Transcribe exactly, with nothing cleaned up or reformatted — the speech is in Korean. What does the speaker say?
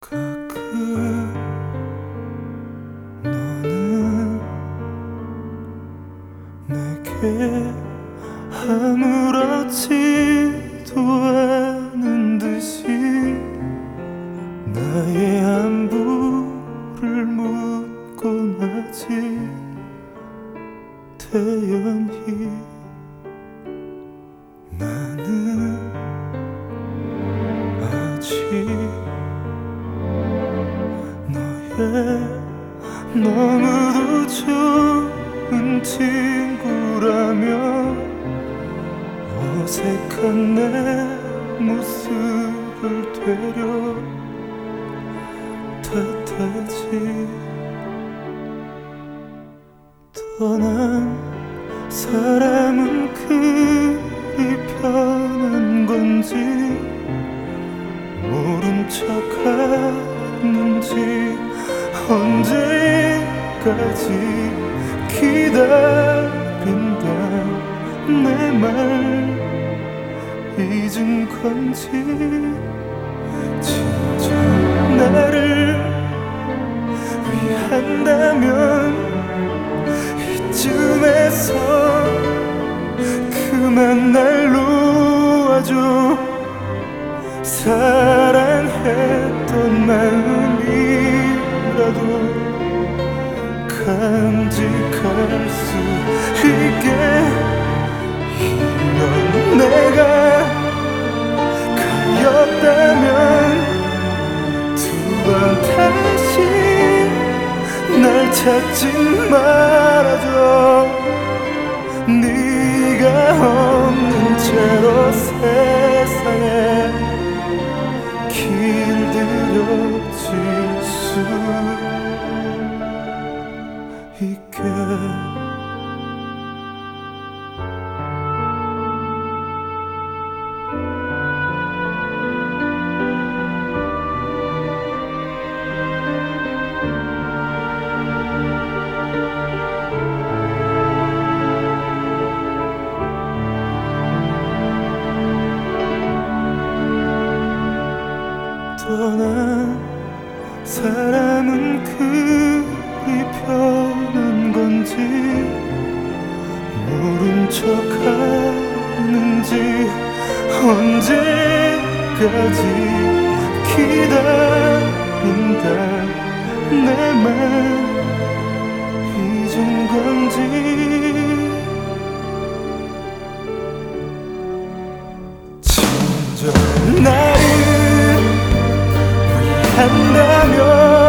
가끔 너는 내게 아무렇지도 않은 듯이 나의 안부를 묻곤 하지. 태연히 나는 아직 너의 너무도 좋은 친구라며 어색한 내 모습을 되려 탓하지. 떠난 사람은 그리 편한 건지 모른 척하는지 언제까지 기다린다 내 말 잊은 건지. 진짜 나를 위한다면 이쯤에서 그만 날 놓아줘. 사랑했던 마음이라도 간직할 수 있게. 이런 내가 가엾다면 두 번 다시 날 찾지 말아줘. 네가 없는 채로 세상에 길들여질 수 있게. 떠난 사람은 그리 편한 건지 모른 척하는지 언제까지 기다린다 내 말 잊은 건지. 진정 나를 한다면